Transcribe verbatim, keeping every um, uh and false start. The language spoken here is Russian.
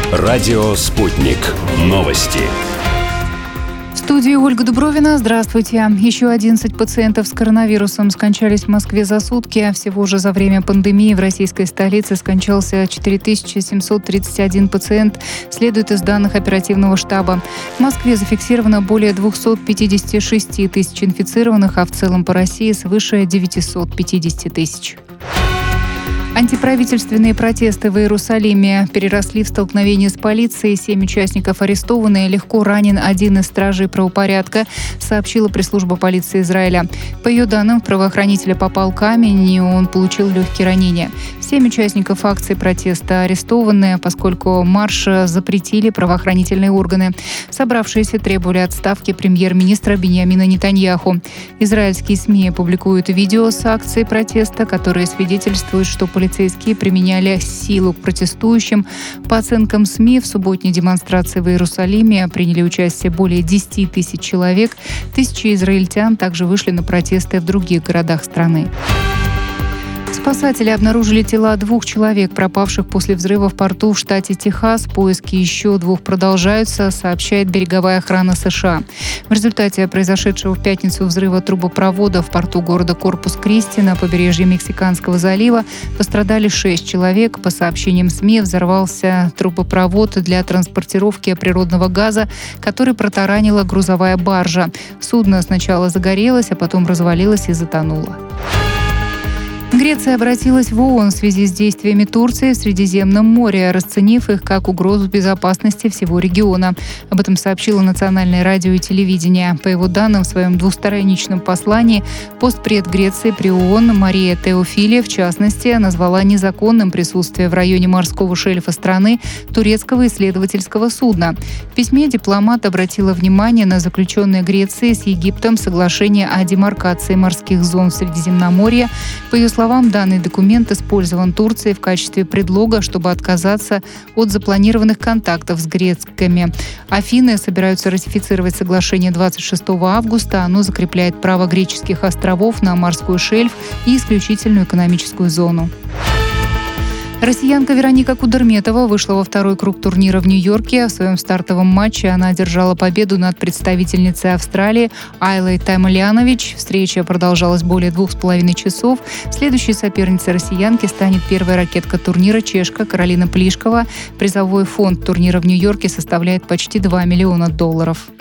Радио «Спутник». Новости. В студии Ольга Дубровина. Здравствуйте. Еще одиннадцать пациентов с коронавирусом скончались в Москве за сутки. Всего же за время пандемии в российской столице скончался четыре тысячи семьсот тридцать один пациент, следует из данных оперативного штаба. В Москве зафиксировано более двести пятьдесят шесть тысяч инфицированных, а в целом по России свыше девятьсот пятьдесят тысяч. Антиправительственные протесты в Иерусалиме переросли в столкновение с полицией. Семь участников арестованы. Легко ранен один из стражей правопорядка, сообщила пресс-служба полиции Израиля. По ее данным, в правоохранителя попал камень, и он получил легкие ранения. Семь участников акции протеста арестованы, поскольку марш запретили правоохранительные органы. Собравшиеся требовали отставки премьер-министра Биньямина Нетаньяху. Израильские СМИ публикуют видео с акции протеста, которые свидетельствуют, что полицейские применяли силу к протестующим. По оценкам СМИ, в субботней демонстрации в Иерусалиме приняли участие более десять тысяч человек. Тысячи израильтян также вышли на протесты в других городах страны. Спасатели обнаружили тела двух человек, пропавших после взрыва в порту в штате Техас. Поиски еще двух продолжаются, сообщает береговая охрана США. В результате произошедшего в пятницу взрыва трубопровода в порту города Корпус-Кристи на побережье Мексиканского залива пострадали шесть человек. По сообщениям СМИ, взорвался трубопровод для транспортировки природного газа, который протаранила грузовая баржа. Судно сначала загорелось, а потом развалилось и затонуло. Греция обратилась в ООН в связи с действиями Турции в Средиземном море, расценив их как угрозу безопасности всего региона. Об этом сообщило национальное радио и телевидение. По его данным, в своем двусторонничном послании постпред Греции при ООН Мария Теофиле, в частности, назвала незаконным присутствие в районе морского шельфа страны турецкого исследовательского судна. В письме дипломат обратила внимание на заключенное Грецией с Египтом соглашение о демаркации морских зон в Средиземноморье. По ее словам, данный документ использован Турцией в качестве предлога, чтобы отказаться от запланированных контактов с греками. Афины собираются ратифицировать соглашение двадцать шестого августа. Оно закрепляет право греческих островов на морской шельф и исключительную экономическую зону. Россиянка Вероника Кудерметова вышла во второй круг турнира в Нью-Йорке. В своем стартовом матче она одержала победу над представительницей Австралии Айлой Таймлянович. Встреча продолжалась более двух с половиной часов. Следующей соперницей россиянки станет первая ракетка турнира, чешка Каролина Плишкова. Призовой фонд турнира в Нью-Йорке составляет почти два миллиона долларов.